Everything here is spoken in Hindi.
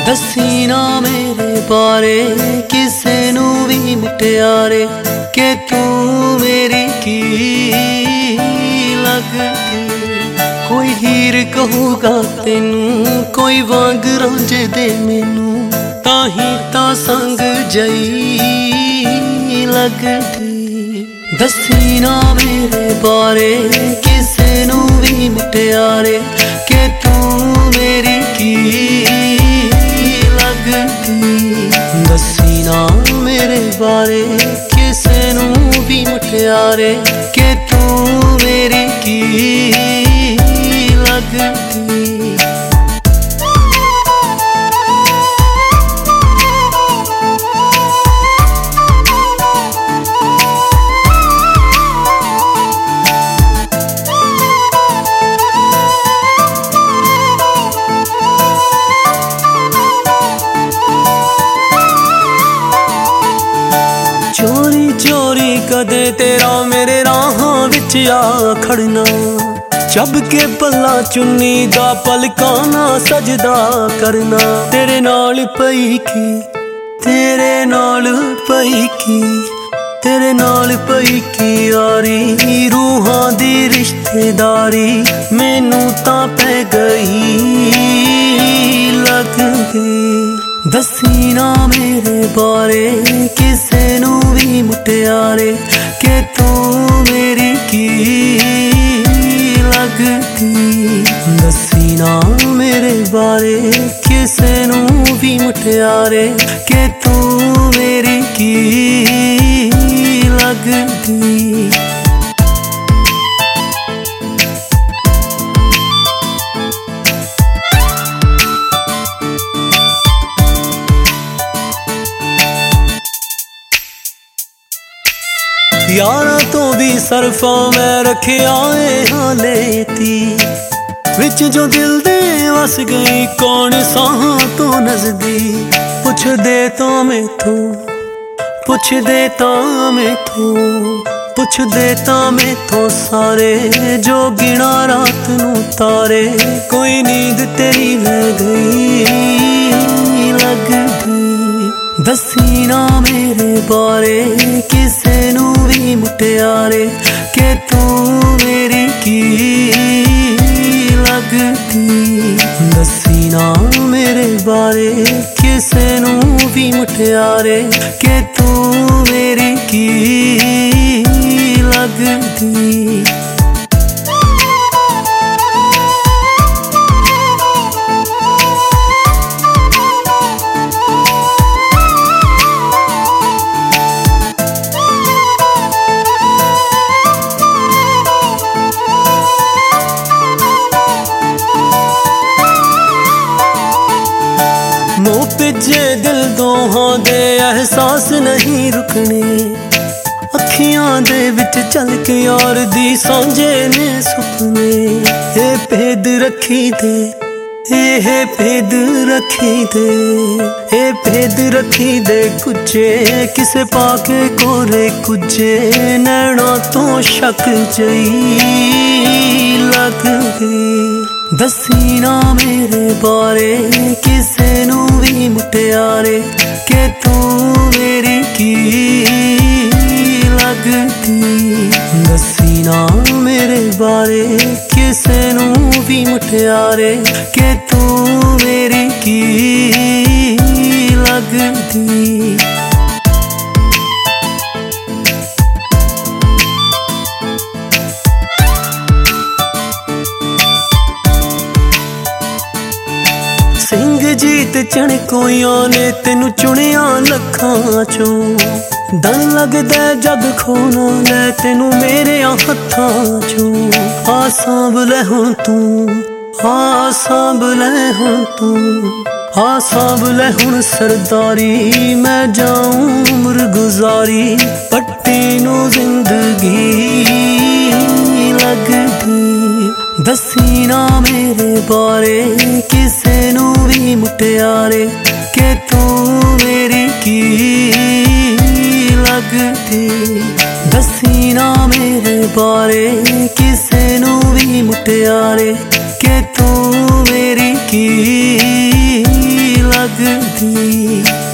दसी ना मेरे बारे किसे नू भी मुटियारे के तू मेरी की लगदी। कोई हीर कहूगा तेनू कोई वांग रांझे दे मैनू ताही ता संग जई लगदी। दसी ना मेरे बारे किसे नू भी मुटियारे के तू मेरी की लगदी। दसी ना मेरे बारे किसे नू भी मुटियारे के तू मेरी की लगदी। चोरी चोरी कदे तेरा मेरे राहां विच आ खड़ना चब के पल्ला चुन्नी दा पलकां ना सजदा करना। तेरे नाल पई की तेरे नाल पई की तेरे नाल पई की यारी रूहां दी रिश्तेदारी मैनू तां पै गई लगदी। दसी ना मेरे बारे किसे नू भी मुटियारे के तू मेरी की लगदी। दसी ना मेरे बारे किसे नू भी मुटियारे के तू मेरी की लगदी। यारा तो भी सरफा मैं रखिया हालेती विच जो दिल दे वस गई कौन साहां तो नजदी। पुछ दे तो मैथों पुछ दे तो मैथों पुछ दे तो मैथों सारे जो गिना रात नू तारे कोई नींद तेरी ले गई लगदी। दसी ना मेरे बारे किसे नू भी मुटियारे के तू मेरी की लगदी। दसी ना मेरे बारे किसे नू भी मुटियारे के तू मेरी की लगदी। मोह पिजे दिल दोहां दे एहसास नहीं रुकने अखियां दे विच चल के यार दी सांझे ने सुपने। ए भेद रखी दे ए भेद रखी दे ए भेद रखी दे कुजे किसे पाके कोरे कुजे नैना तो शक जई लगदी। दसी ना मेरे बारे किसे नू भी मुटियारे के तू मेरी की लगदी। दसी ना मेरे बारे किसे नू भी मुटियारे के तू मेरी की लगदी। जीत चणकोइयां ने तेनू चुनिया लखां चों दन लगदा जग खोना ले तेनू मेरे हत्थां चों। आ सांभ ले हुण तू आ सांभ ले हुण तू आ सांभ ले हुण सरदारी मैं जाऊं उम्र गुजारी पट्टी नू जिंदगी लगदी। दसी ना मेरे बारे किसे नू भी मुटियारे के तू मेरी की लगदी। दसी ना मेरे बारे किसे नू भी मुटियारे के तू मेरी की लग लगदी